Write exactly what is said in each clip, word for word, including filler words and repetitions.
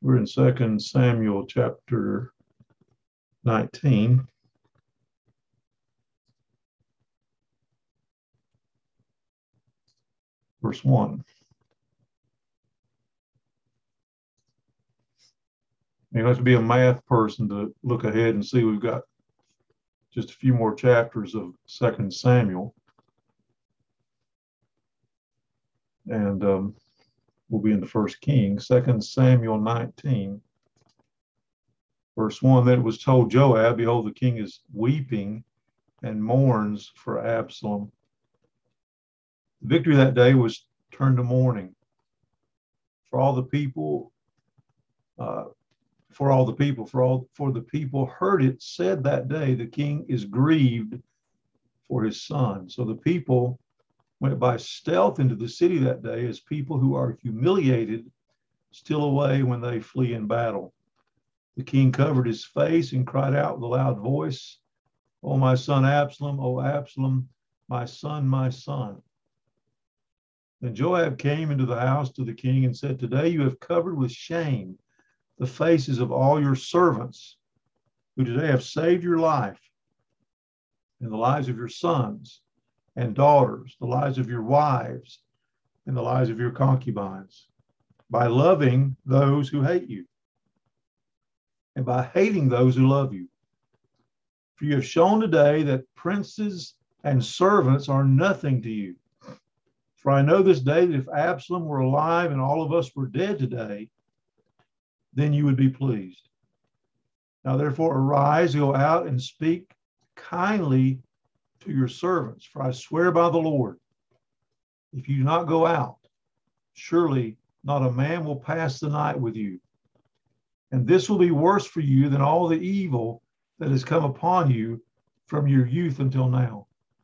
We're in Second Samuel chapter nineteen. Verse one. You have to be a math person to look ahead and see we've got just a few more chapters of Second Samuel. And um, we'll be in the First King, Second Samuel nineteen. Verse one, then it was told Joab, behold, the king is weeping and mourns for Absalom. The victory that day was turned to mourning for all the people, uh, for all the people, for all for the people heard it said that day, the king is grieved for his son. So the people went by stealth into the city that day as people who are humiliated steal away when they flee in battle. The king covered his face and cried out with a loud voice, "O my son Absalom, O Absalom, my son, my son." Then Joab came into the house to the king and said, "Today you have covered with shame the faces of all your servants who today have saved your life and the lives of your sons and daughters, the lives of your wives and the lives of your concubines, by loving those who hate you and by hating those who love you. For you have shown today that princes and servants are nothing to you. For I know this day that if Absalom were alive and all of us were dead today, then you would be pleased. Now therefore arise, go out and speak kindly to your servants. For I swear by the Lord, if you do not go out, surely not a man will pass the night with you. And this will be worse for you than all the evil that has come upon you from your youth until now."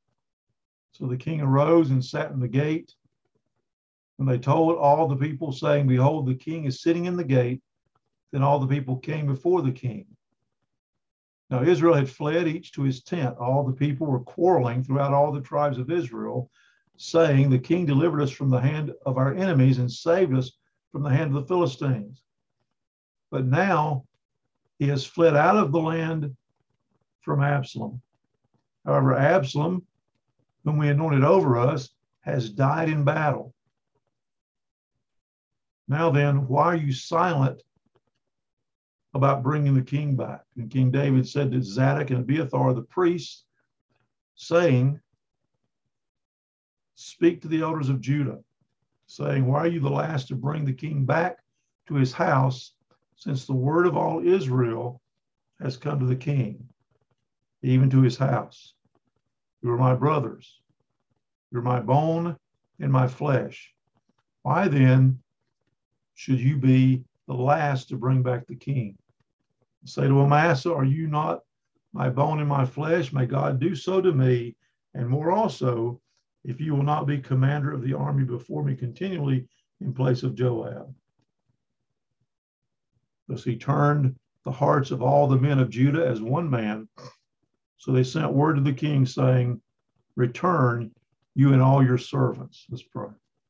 So the king arose and sat in the gate. When they told all the people, saying, "Behold, the king is sitting in the gate," then all the people came before the king. Now Israel had fled, each to his tent. All the people were quarreling throughout all the tribes of Israel, saying, "The king delivered us from the hand of our enemies and saved us from the hand of the Philistines. But now he has fled out of the land from Absalom. However, Absalom, whom we anointed over us, has died in battle. Now then, why are you silent about bringing the king back?" And King David said to Zadok and Abiathar the priests, saying, "Speak to the elders of Judah, saying, why are you the last to bring the king back to his house, since the word of all Israel has come to the king, even to his house? You are my brothers. You're my bone and my flesh. Why then should you be the last to bring back the king? Say to Amasa, are you not my bone and my flesh? May God do so to me, and more also, if you will not be commander of the army before me continually in place of Joab." Thus he turned the hearts of all the men of Judah as one man. So they sent word to the king, saying, "Return, you and all your servants." Let's pray.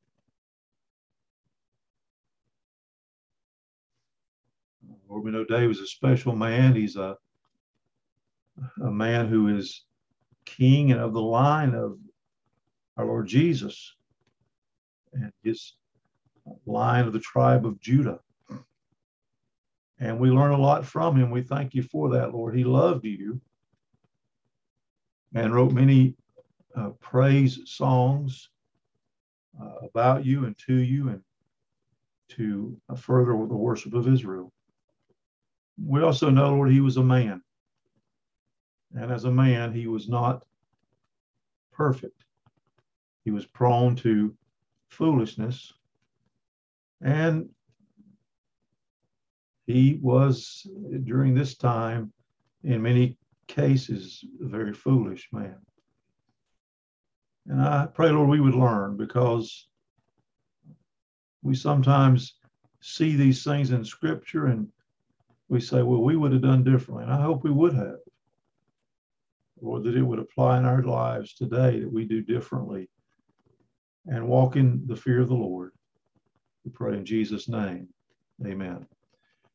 Lord, we know David's a special man. He's a, a man who is king and of the line of our Lord Jesus and his line of the tribe of Judah. And we learn a lot from him. We thank you for that, Lord. He loved you and wrote many uh, praise songs uh, about you and to you and to uh, further the worship of Israel. We also know, Lord, he was a man. And as a man, he was not perfect. He was prone to foolishness. And he was, during this time, in many cases, a very foolish man. And I pray, Lord, we would learn, because we sometimes see these things in Scripture and we say, well, we would have done differently. And I hope we would have. Lord, that it would apply in our lives today, that we do differently and walk in the fear of the Lord. We pray in Jesus' name. Amen.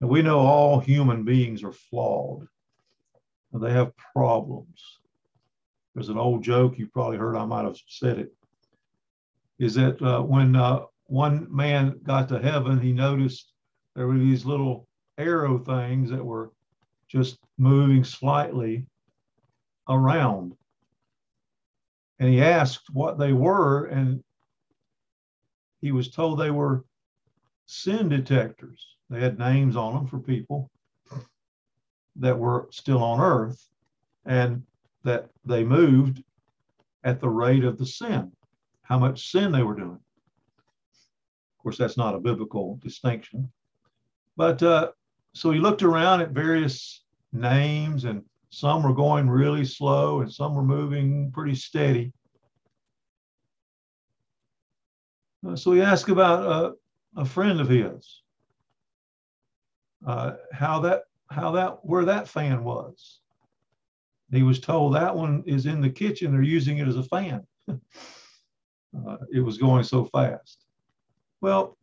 And we know all human beings are flawed. And they have problems. There's an old joke you probably heard, I might have said it, is that uh, when uh, one man got to heaven, he noticed there were these little arrow things that were just moving slightly around. And he asked what they were, and he was told they were sin detectors. They had names on them for people that were still on earth, and that they moved at the rate of the sin, how much sin they were doing. Of course, that's not a biblical distinction. But uh, so he looked around at various names, and some were going really slow and some were moving pretty steady. Uh, so he asked about uh, a friend of his, uh, how that, how that, where that fan was. He was told that one is in the kitchen. They're using it as a fan. uh, it was going so fast. Well,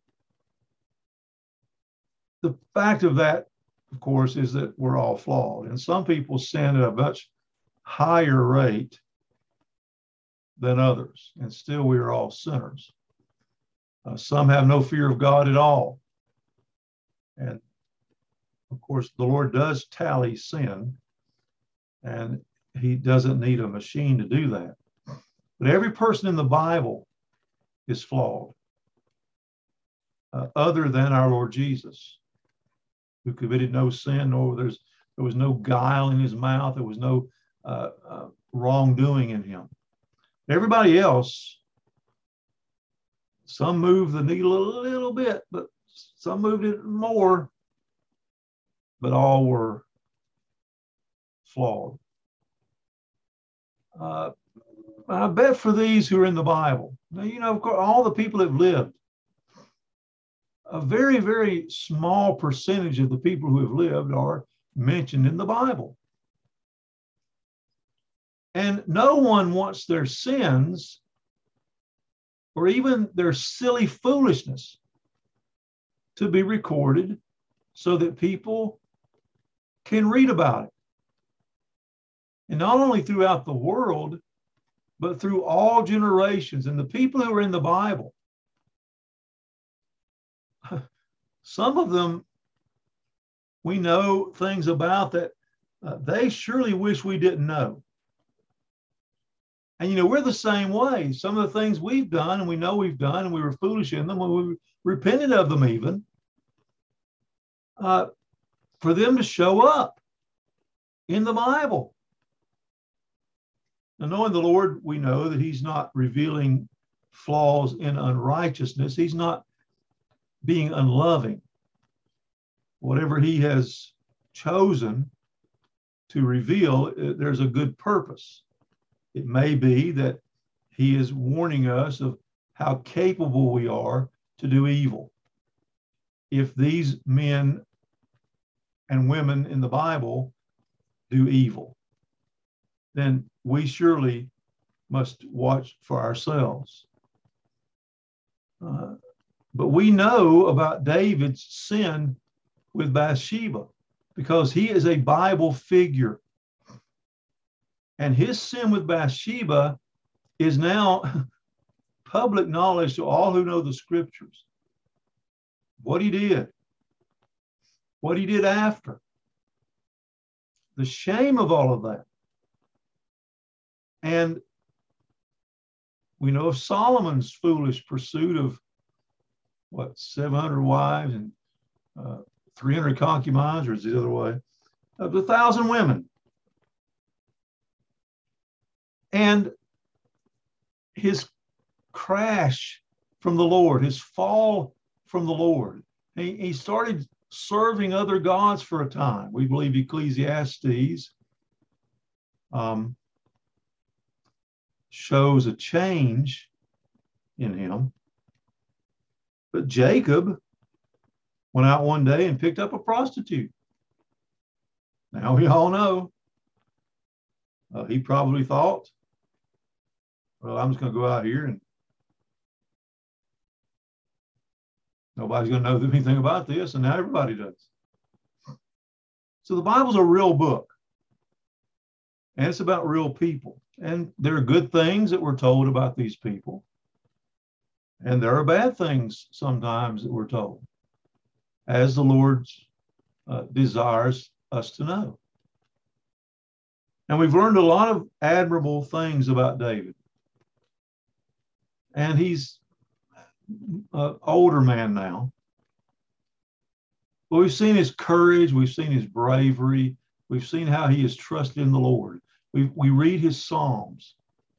the fact of that, of course, is that we're all flawed. And some people sin at a much higher rate than others. And still we are all sinners. Uh, some have no fear of God at all. And of course, the Lord does tally sin. And he doesn't need a machine to do that. But every person in the Bible is flawed, uh, other than our Lord Jesus, who committed no sin, nor there's, there was no guile in his mouth. There was no uh, uh, wrongdoing in him. Everybody else, some moved the needle a little bit, but some moved it more, but all were flawed. Uh, I bet for these who are in the Bible, now, you know, of course, all the people that have lived, a very, very small percentage of the people who have lived are mentioned in the Bible. And no one wants their sins or even their silly foolishness to be recorded so that people can read about it. And not only throughout the world, but through all generations. And the people who are in the Bible, some of them we know things about that uh, they surely wish we didn't know. And, you know, we're the same way. Some of the things we've done and we know we've done and we were foolish in them and we repented of them even, uh, for them to show up in the Bible. Now, knowing the Lord, we know that he's not revealing flaws in unrighteousness. He's not being unloving. Whatever he has chosen to reveal, there's a good purpose. It may be that he is warning us of how capable we are to do evil. If these men and women in the Bible do evil, then we surely must watch for ourselves. Uh, but we know about David's sin with Bathsheba because he is a Bible figure. And his sin with Bathsheba is now public knowledge to all who know the scriptures. What he did, what he did after, the shame of all of that. And we know of Solomon's foolish pursuit of what, seven hundred wives and uh, three hundred concubines, or is it the other way, of a thousand women. And his crash from the Lord, his fall from the Lord. He, he started serving other gods for a time. We believe Ecclesiastes um, shows a change in him. But Jacob went out one day and picked up a prostitute. Now we all know. Uh, he probably thought, well, I'm just going to go out here and nobody's going to know anything about this, and now everybody does. So the Bible's a real book, and it's about real people. And there are good things that we're told about these people, and there are bad things sometimes that we're told, as the Lord uh, desires us to know. And we've learned a lot of admirable things about David. And he's an older man now. But we've seen his courage, we've seen his bravery, we've seen how he has trusted in the Lord. We, we read his Psalms.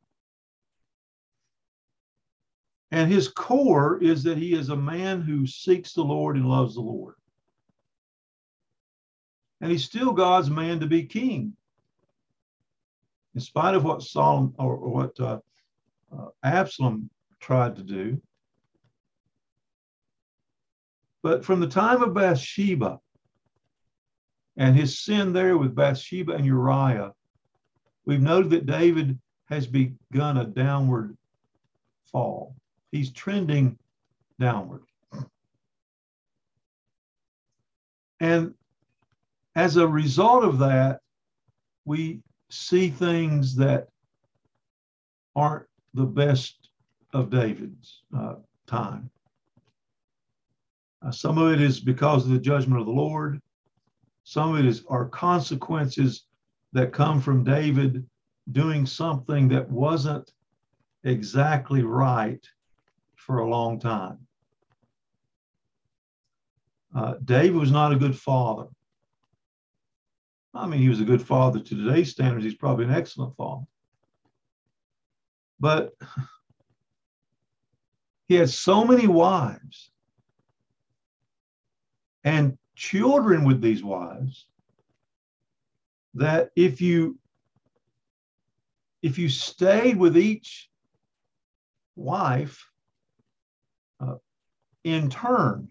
And his core is that he is a man who seeks the Lord and loves the Lord. And he's still God's man to be king. In spite of what Solomon or, or what uh, uh, Absalom tried to do. But from the time of Bathsheba and his sin there with Bathsheba and Uriah, we've noted that David has begun a downward fall. He's trending downward. And as a result of that, we see things that aren't the best of David's uh, time. Uh, some of it is because of the judgment of the Lord. Some of it is are consequences that come from David doing something that wasn't exactly right for a long time. Uh, David was not a good father. I mean, he was a good father to today's standards. He's probably an excellent father. But he had so many wives and children with these wives that if you if you stayed with each wife uh, in turn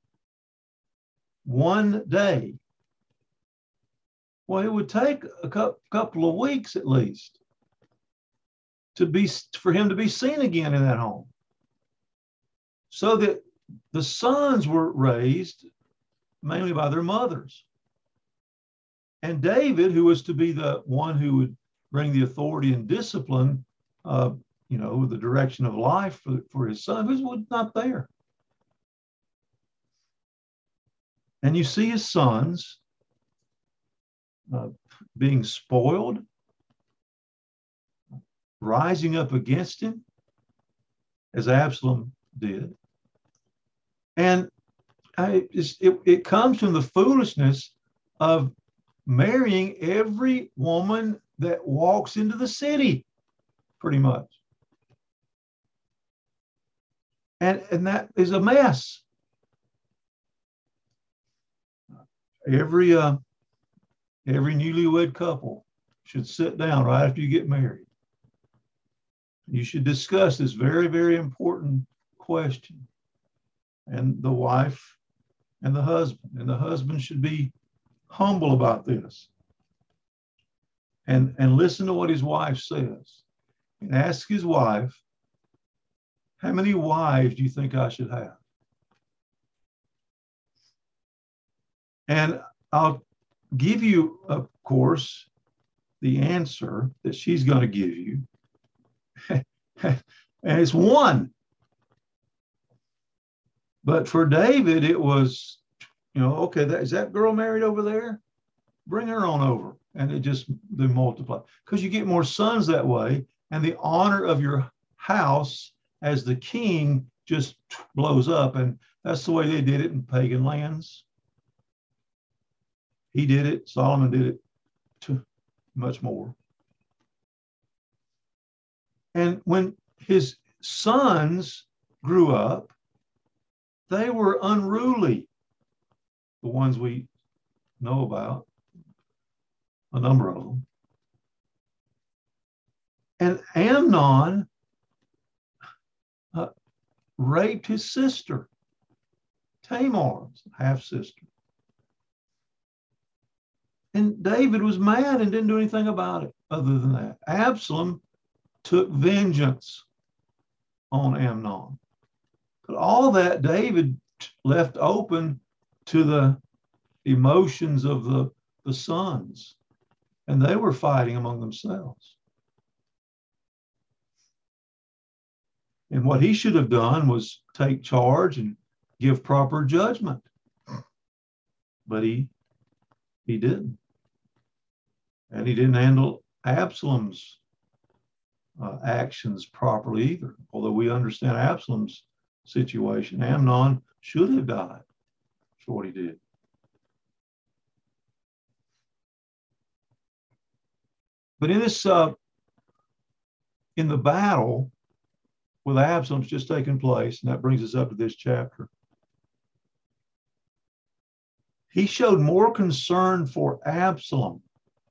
one day, well, it would take a couple of weeks at least to be for him to be seen again in that home. So that the sons were raised mainly by their mothers. And David, who was to be the one who would bring the authority and discipline, uh, you know, the direction of life for, for his son, was not there. And you see his sons uh, being spoiled, rising up against him, as Absalom did. And I, it, it comes from the foolishness of marrying every woman that walks into the city, pretty much. And, and that is a mess. Every, uh, every newlywed couple should sit down right after you get married. You should discuss this very, very important question. And the wife and the husband. And the husband should be humble about this. And, and listen to what his wife says. And ask his wife, how many wives do you think I should have? And I'll give you, of course, the answer that she's going to give you. And it's one. But for David, it was, you know, okay, that, is that girl married over there? Bring her on over. And it just, they multiply. Because you get more sons that way. And the honor of your house as the king just blows up. And that's the way they did it in pagan lands. He did it. Solomon did it too much more. And when his sons grew up, they were unruly. The ones we know about, a number of them. And Amnon uh, raped his sister, Tamar's half-sister. And David was mad and didn't do anything about it other than that. Absalom took vengeance on Amnon. But all that David left open to the emotions of the the sons, and they were fighting among themselves. And what he should have done was take charge and give proper judgment. But he, he didn't. And he didn't handle Absalom's uh, actions properly either. Although we understand Absalom's situation, Amnon should have died for what he did. But in this, uh, in the battle with Absalom's just taken place, and that brings us up to this chapter, he showed more concern for Absalom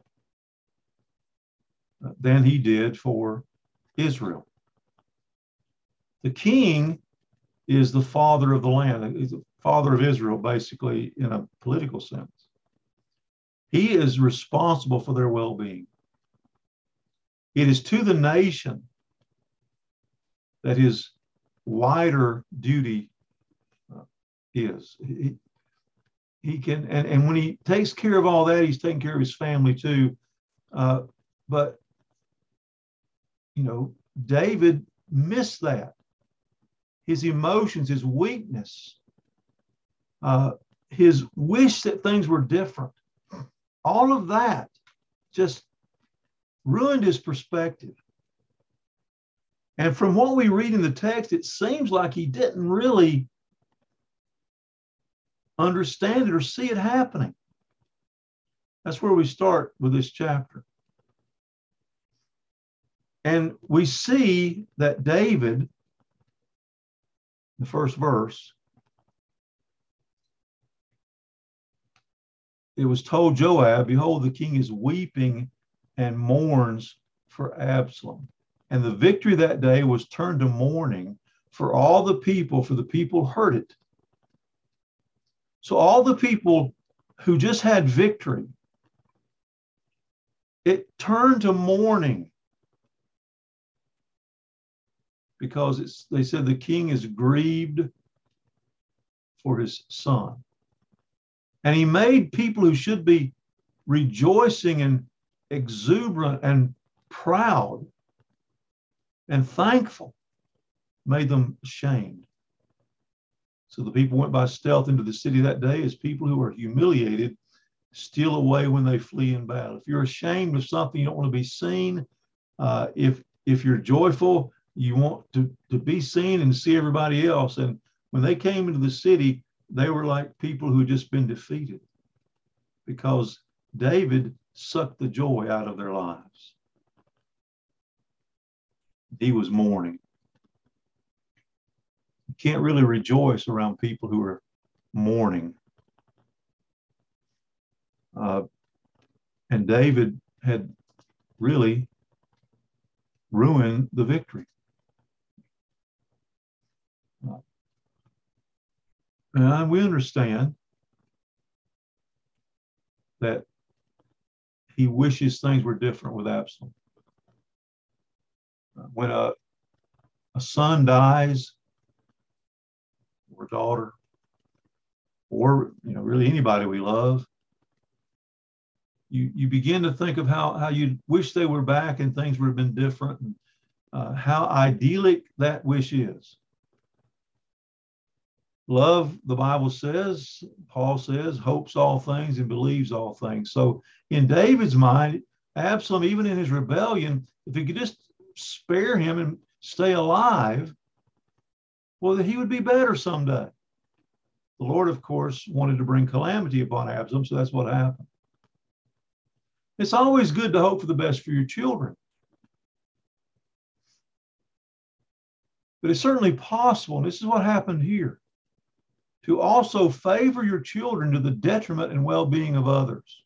than he did for Israel. The king is the father of the land. He's the father of Israel, basically, in a political sense. He is responsible for their well-being. It is to the nation that his wider duty uh, is. He, he can, and, and when he takes care of all that, he's taking care of his family too. Uh, but, you know, David missed that. His emotions, his weakness, uh, his wish that things were different, all of that just ruined his perspective. And from what we read in the text, it seems like he didn't really understand it or see it happening. That's where we start with this chapter. And we see that David, the first verse, it was told Joab, behold, the king is weeping and mourns for Absalom. And the victory that day was turned to mourning for all the people, for the people heard it. So all the people who just had victory, it turned to mourning because it's, they said the king is grieved for his son. And he made people who should be rejoicing and exuberant and proud and thankful, made them ashamed. So the people went by stealth into the city that day as people who are humiliated steal away when they flee in battle. If you're ashamed of something, you don't want to be seen. Uh, if if you're joyful, you want to, to be seen and see everybody else. And when they came into the city, they were like people who had just been defeated because David sucked the joy out of their lives. He was mourning. You can't really rejoice around people who are mourning. Uh, and David had really ruined the victory. Uh, and we understand that he wishes things were different with Absalom. When a, a son dies, or a daughter, or you know, really anybody we love, you, you begin to think of how, how you wish they were back and things would have been different, and uh, how idyllic that wish is. Love, the Bible says, Paul says, hopes all things and believes all things. So in David's mind, Absalom, even in his rebellion, if he could just spare him and stay alive, well, he would be better someday. The Lord, of course, wanted to bring calamity upon Absalom, so that's what happened. It's always good to hope for the best for your children. But it's certainly possible, and this is what happened here, to also favor your children to the detriment and well-being of others.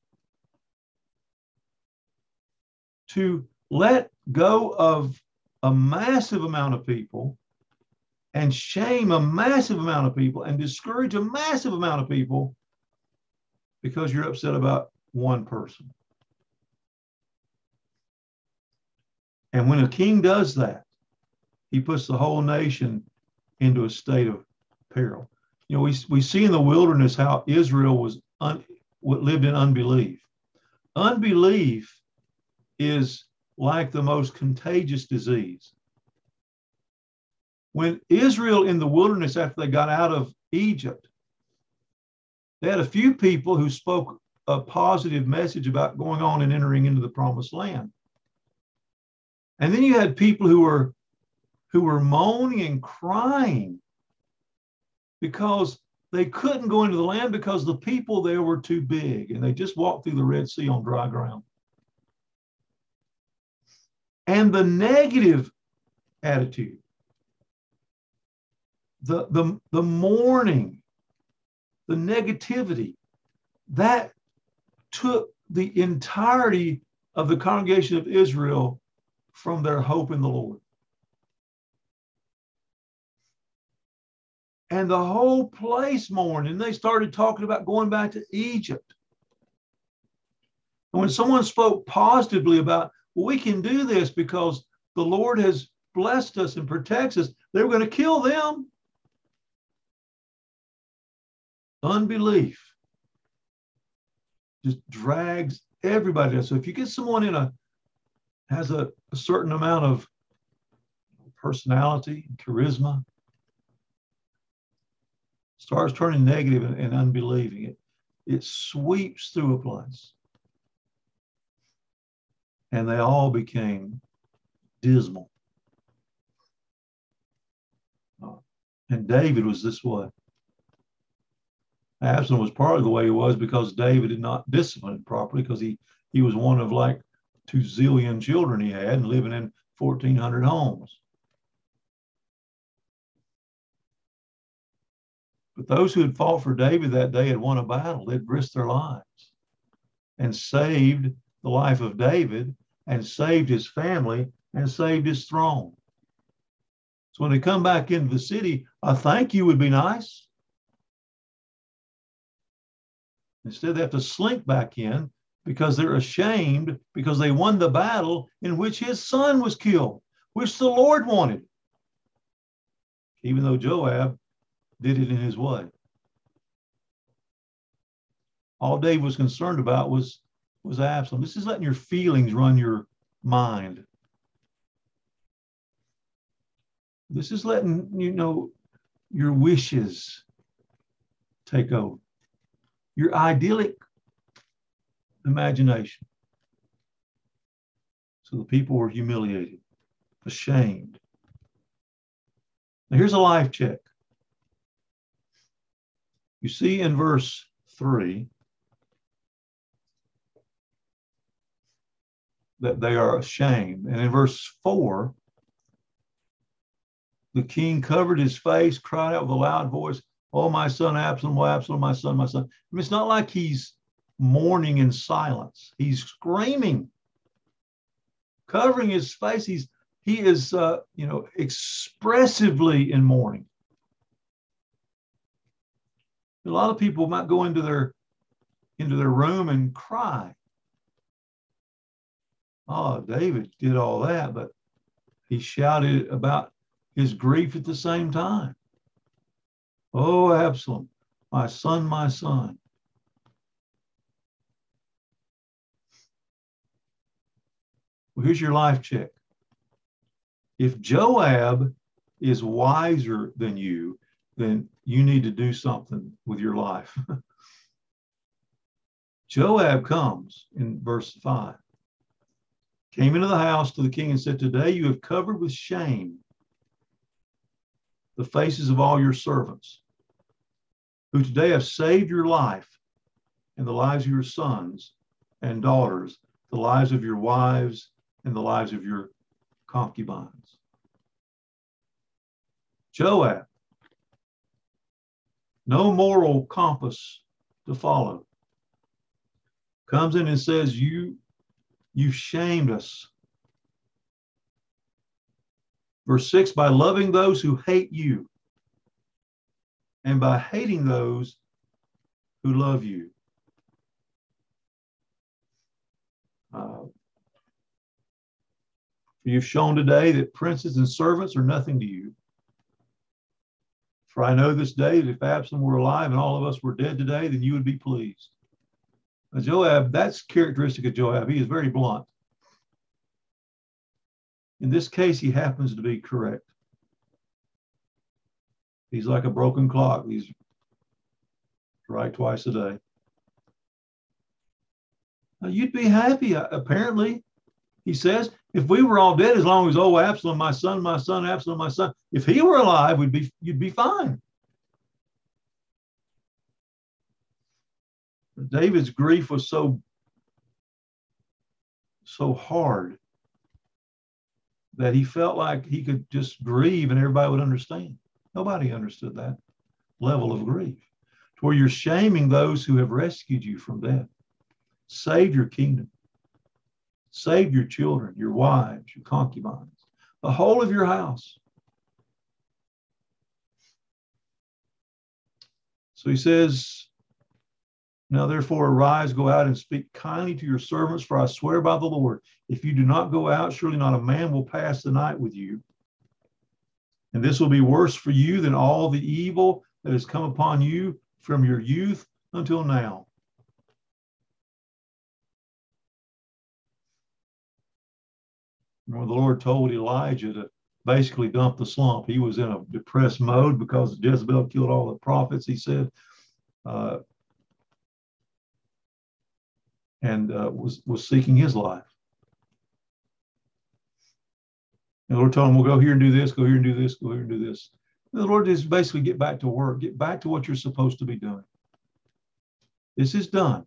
To let go of a massive amount of people and shame a massive amount of people and discourage a massive amount of people because you're upset about one person. And when a king does that, he puts the whole nation into a state of peril. You know, we, we see in the wilderness how Israel was un, lived in unbelief. Unbelief is like the most contagious disease. When Israel in the wilderness, after they got out of Egypt, they had a few people who spoke a positive message about going on and entering into the promised land. And then you had people who were who were moaning and crying because they couldn't go into the land because the people there were too big, and they just walked through the Red Sea on dry ground. And the negative attitude, the, the, the mourning, the negativity, that took the entirety of the congregation of Israel from their hope in the Lord. And the whole place mourned, and they started talking about going back to Egypt. And when someone spoke positively about, well, we can do this because the Lord has blessed us and protects us, they were going to kill them. Unbelief just drags everybody down. So if you get someone in a has a, a certain amount of personality, charisma, starts turning negative and, and unbelieving, it, it sweeps through a place. And they all became dismal. Uh, and David was this way. Absalom was part of the way he was because David did not discipline him properly, because he, he was one of like two zillion children he had and living in fourteen hundred homes. But those who had fought for David that day had won a battle. They'd risked their lives and saved the life of David and saved his family and saved his throne. So when they come back into the city, a thank you would be nice. Instead, they have to slink back in because they're ashamed because they won the battle in which his son was killed, which the Lord wanted, even though Joab did it in his way. All David was concerned about was, was Absalom. This is letting your feelings run your mind. This is letting, you know, your wishes take over. Your idyllic imagination. So the people were humiliated, ashamed. Now here's a life check. You see in verse three that they are ashamed. And in verse four, the king covered his face, cried out with a loud voice, "Oh, my son Absalom, oh, Absalom, my son, my son." I mean, it's not like he's mourning in silence. He's screaming, covering his face. He's, he is, uh, you know, expressively in mourning. A lot of people might go into their, into their room and cry. Oh, David did all that, but he shouted about his grief at the same time. "Oh, Absalom, my son, my son." Well, here's your life check. If Joab is wiser than you, then you need to do something with your life. Joab comes in verse five, came into the house to the king and said, "Today you have covered with shame the faces of all your servants, who today have saved your life and the lives of your sons and daughters, the lives of your wives and the lives of your concubines." Joab, no moral compass to follow, comes in and says, you, you shamed us. Verse six, by loving those who hate you and by hating those who love you. Uh, you've shown today that princes and servants are nothing to you. For I know this day that if Absalom were alive and all of us were dead today, then you would be pleased. Joab, that's characteristic of Joab. He is very blunt. In this case, he happens to be correct. He's like a broken clock. He's right twice a day. Now, you'd be happy, apparently. He says, if we were all dead, as long as, oh, Absalom, my son, my son, Absalom, my son, if he were alive, we'd be, you'd be fine. David's grief was so, so hard that he felt like he could just grieve and everybody would understand. Nobody understood that level of grief, to where you're shaming those who have rescued you from death, saved your kingdom, saved your children, your wives, your concubines, the whole of your house. So he says, now therefore arise, go out and speak kindly to your servants, for I swear by the Lord, if you do not go out, surely not a man will pass the night with you. And this will be worse for you than all the evil that has come upon you from your youth until now. When the Lord told Elijah to basically dump the slump, he was in a depressed mode because Jezebel killed all the prophets, he said, uh, and uh, was, was seeking his life. And the Lord told him, well, go here and do this, go here and do this, go here and do this. And the Lord just basically get back to work, get back to what you're supposed to be doing. This is done.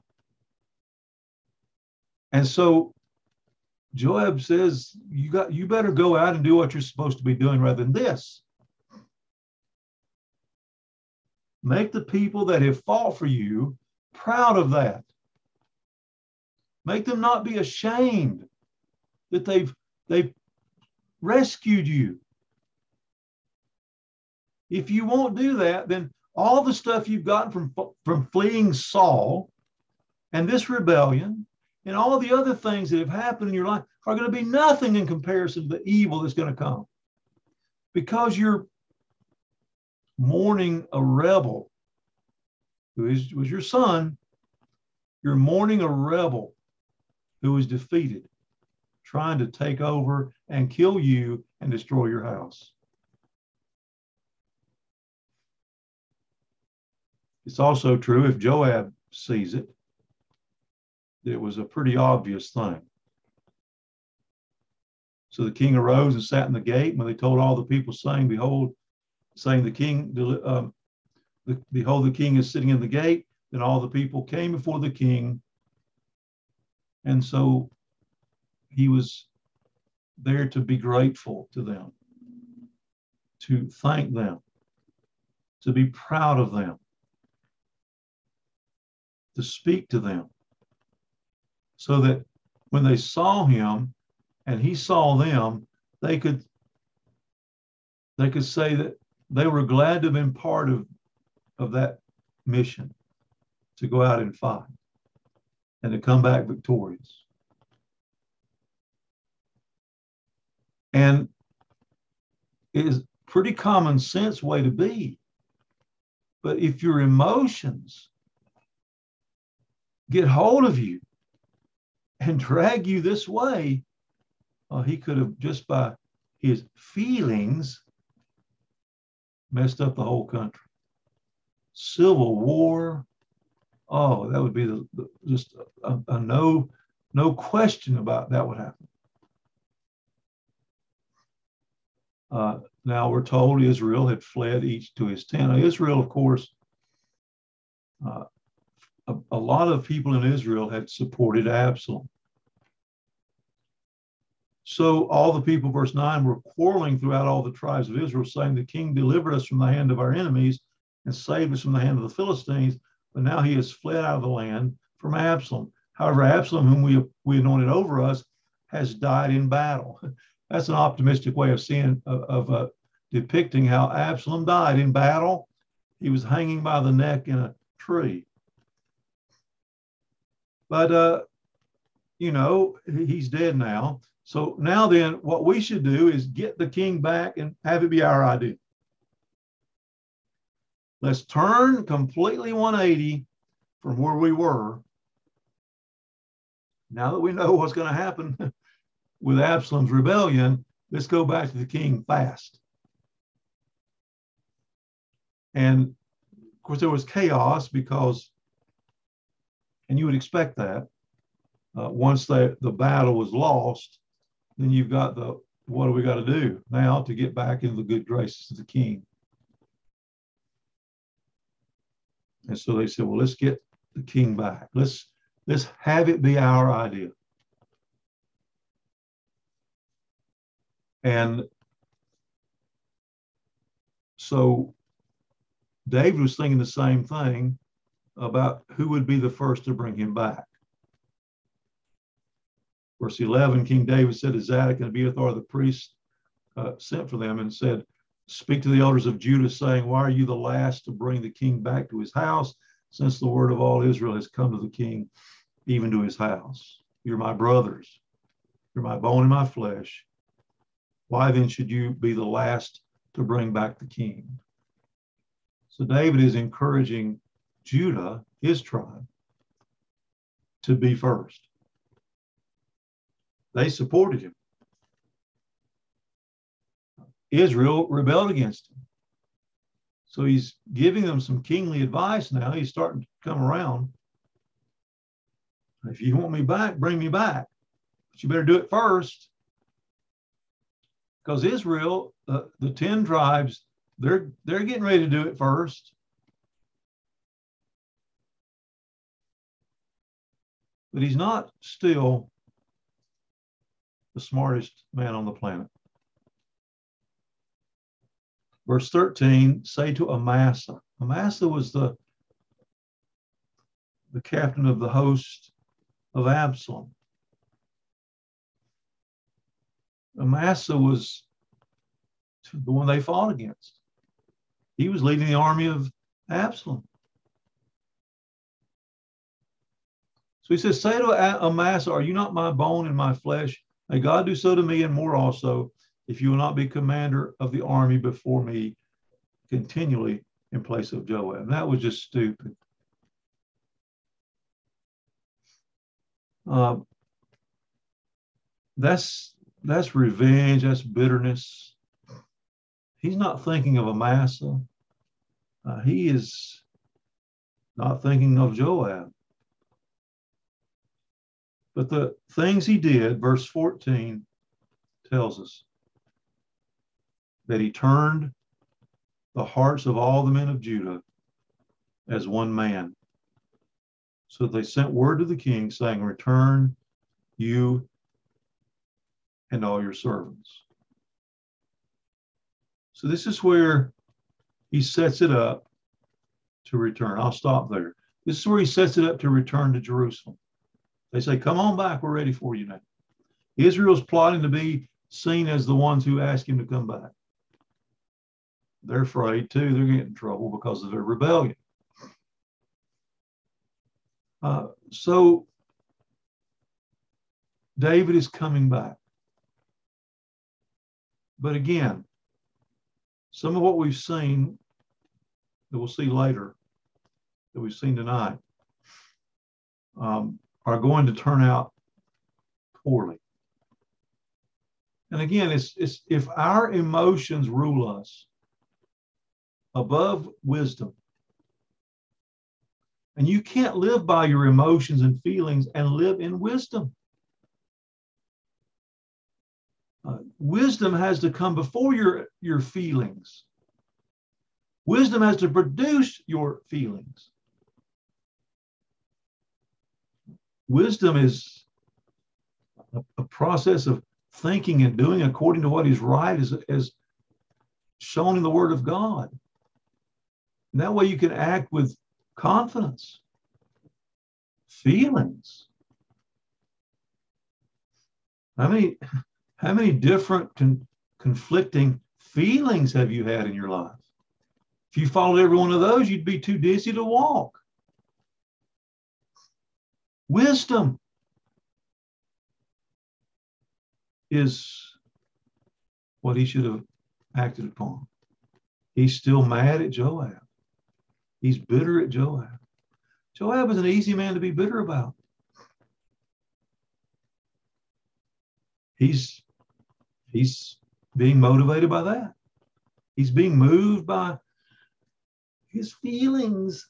And so Joab says, you got, you better go out and do what you're supposed to be doing rather than this. Make the people that have fought for you proud of that. Make them not be ashamed that they've, they've rescued you. If you won't do that, then all the stuff you've gotten from, from fleeing Saul and this rebellion and all the other things that have happened in your life are going to be nothing in comparison to the evil that's going to come. Because you're mourning a rebel who is, was your son, you're mourning a rebel who was defeated, trying to take over and kill you and destroy your house. It's also true, if Joab sees it, that it was a pretty obvious thing. So the king arose and sat in the gate. When they told all the people, saying, Behold, saying the king, um, the, behold, the king is sitting in the gate, then all the people came before the king. And so he was there to be grateful to them, to thank them, to be proud of them, to speak to them, so that when they saw him and he saw them, they could, they could say that they were glad to have been part of, of that mission, to go out and fight and to come back victorious. And it is a pretty common sense way to be. But if your emotions get hold of you and drag you this way, uh, he could have, just by his feelings, messed up the whole country. Civil war. Oh, that would be the, the, just a, a no, no question about that would happen. Uh, now we're told Israel had fled each to his tent. Now, Israel, of course, uh, a, a lot of people in Israel had supported Absalom. So all the people, verse nine, were quarreling throughout all the tribes of Israel, saying, the king delivered us from the hand of our enemies and saved us from the hand of the Philistines, but now he has fled out of the land from Absalom. However, Absalom, whom we, we anointed over us, has died in battle. That's an optimistic way of seeing, of, of uh, depicting how Absalom died in battle. He was hanging by the neck in a tree. But, uh, you know, he's dead now. So now then, what we should do is get the king back and have it be our idea. Let's turn completely one eighty from where we were Now that we know what's going to happen with Absalom's rebellion, let's go back to the king fast. And of course, there was chaos because, and you would expect that, uh, once the, the battle was lost, then you've got the, what do we got to do now to get back into the good graces of the king? And so they said, well, let's get the king back. Let's, let's have it be our idea. And so David was thinking the same thing about who would be the first to bring him back. Verse eleven, King David said to Zadok and Abiathar the priest, uh, sent for them and said, speak to the elders of Judah, saying, why are you the last to bring the king back to his house, since the word of all Israel has come to the king, even to his house? You're my brothers. You're my bone and my flesh. Why then should you be the last to bring back the king? So David is encouraging Judah, his tribe, to be first. They supported him. Israel rebelled against him. So he's giving them some kingly advice now. He's starting to come around. If you want me back, bring me back. But you better do it first. Because Israel, uh, the ten tribes, they're, they're getting ready to do it first. But he's not still the smartest man on the planet. Verse thirteen, say to Amasa. Amasa was the, the captain of the host of Absalom. Amasa was the one they fought against. He was leading the army of Absalom. So he says, say to Amasa, are you not my bone and my flesh? May God do so to me and more also, if you will not be commander of the army before me continually in place of Joab. And that was just stupid. Uh, that's, that's revenge, that's bitterness. He's not thinking of Amasa. Uh, he is not thinking of Joab. But the things he did, verse fourteen tells us that he turned the hearts of all the men of Judah as one man. So they sent word to the king saying, return you and all your servants. So this is where he sets it up to return. I'll stop there. This is where he sets it up to return to Jerusalem. They say, come on back, we're ready for you now. Israel's plotting to be seen as the ones who ask him to come back. They're afraid too, they're getting in trouble because of their rebellion. Uh, so David is coming back. But again, some of what we've seen, that we'll see later, that we've seen tonight, um, are going to turn out poorly. And again, it's, it's if our emotions rule us above wisdom, and you can't live by your emotions and feelings and live in wisdom. Uh, wisdom has to come before your, your feelings. Wisdom has to produce your feelings. Wisdom is a, a process of thinking and doing according to what is right, as, as shown in the Word of God. And that way you can act with confidence. Feelings. How many, how many different con, conflicting feelings have you had in your life? If you followed every one of those, you'd be too dizzy to walk. Wisdom is what he should have acted upon. He's still mad at Joab. He's bitter at Joab. Joab is an easy man to be bitter about. he's he's being motivated by that. He's being moved by his feelings.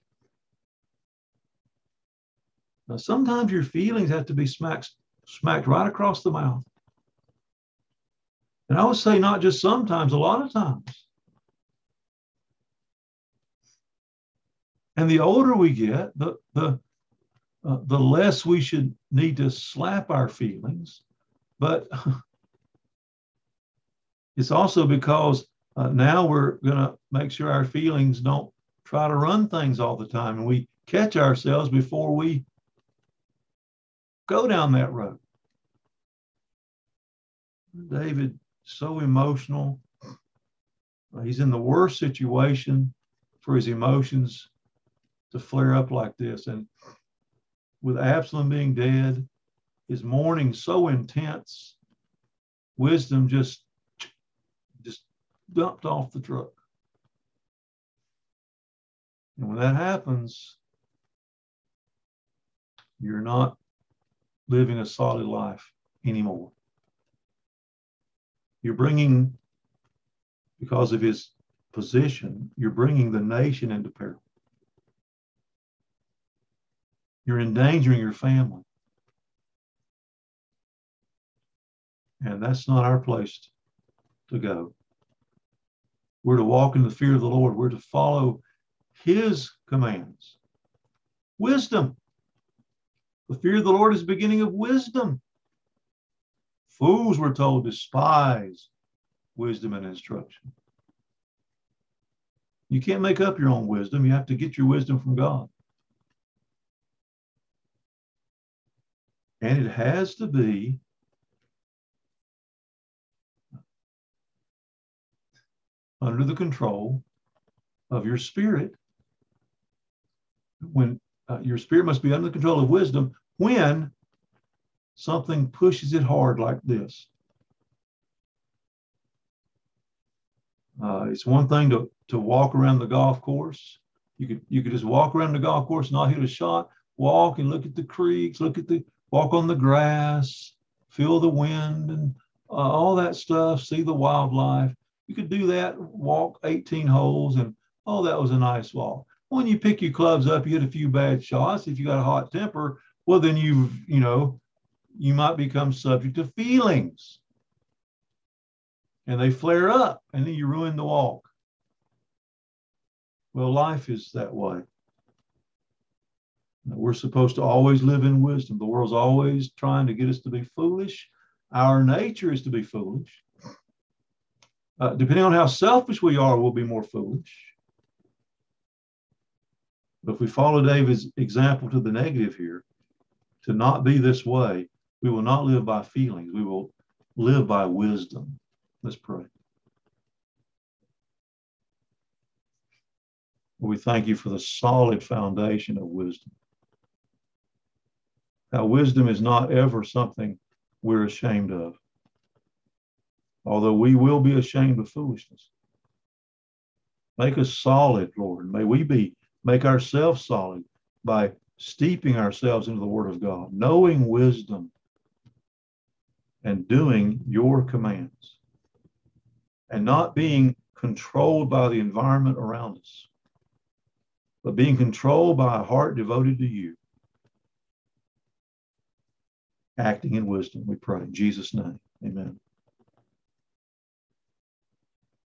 Now, sometimes your feelings have to be smacked, smacked right across the mouth. And I would say not just sometimes, a lot of times. And the older we get, the, the, uh, the less we should need to slap our feelings. But it's also because uh, now we're going to make sure our feelings don't try to run things all the time. And we catch ourselves before we go down that road. David, so emotional. He's in the worst situation for his emotions to flare up like this. And with Absalom being dead, his mourning so intense, wisdom just, just dumped off the truck. And when that happens, you're not living a solid life anymore. You're bringing, because of his position, you're bringing the nation into peril. You're endangering your family. And that's not our place to go. We're to walk in the fear of the Lord. We're to follow his commands. Wisdom. The fear of the Lord is the beginning of wisdom. Fools, we're told, despise wisdom and instruction. You can't make up your own wisdom. You have to get your wisdom from God. And it has to be under the control of your spirit. When uh, your spirit must be under the control of wisdom when something pushes it hard like this. Uh, it's one thing to, to walk around the golf course. You could you could just walk around the golf course, not hit a shot, walk and look at the creeks, look at the, walk on the grass, feel the wind and uh, all that stuff, see the wildlife. You could do that, walk eighteen holes and, oh, that was a nice walk. When you pick your clubs up, you hit a few bad shots. If you got a hot temper, well, then you've, you know, you might become subject to feelings. And they flare up, and then you ruin the walk. Well, life is that way. We're supposed to always live in wisdom. The world's always trying to get us to be foolish. Our nature is to be foolish. Uh, depending on how selfish we are, we'll be more foolish. But if we follow David's example to the negative here, to not be this way, we will not live by feelings. We will live by wisdom. Let's pray. We thank you for the solid foundation of wisdom. Now, wisdom is not ever something we're ashamed of, although we will be ashamed of foolishness. Make us solid, Lord. May we be, make ourselves solid by steeping ourselves into the Word of God, knowing wisdom and doing your commands, and not being controlled by the environment around us, but being controlled by a heart devoted to you, acting in wisdom, we pray. In Jesus' name, amen.